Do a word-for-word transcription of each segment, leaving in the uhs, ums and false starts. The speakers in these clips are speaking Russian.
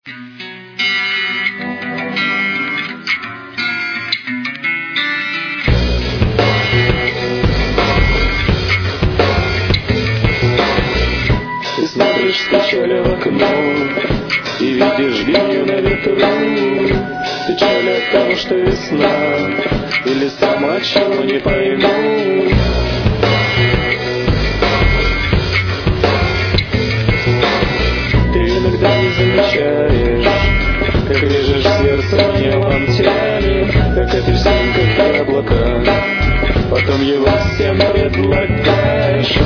Ты смотришь с печалью в окно и видишь биню на ветру. Печаль от того, что весна, или сама чего не пойму. Ты иногда не замечаешь, как лежишь сердцем в небом теле, как апельсин, как яблоко, потом его всем предлагаешь.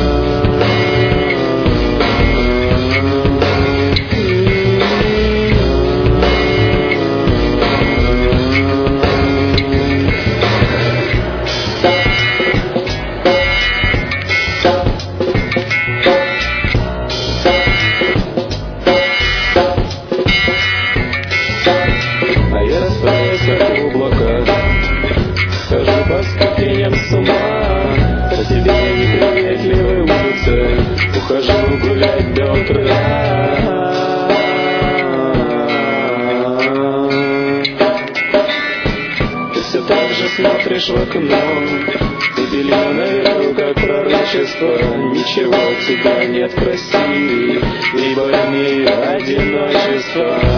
А я растаю, как облако, хожу по ступеням с ума, по тебе неприветливой улице ухожу гулять до утра. Ты все так же смотришь в окно, и белье на ветру, как пророчество. Ничего тебя нет красивей и больнее одиночества.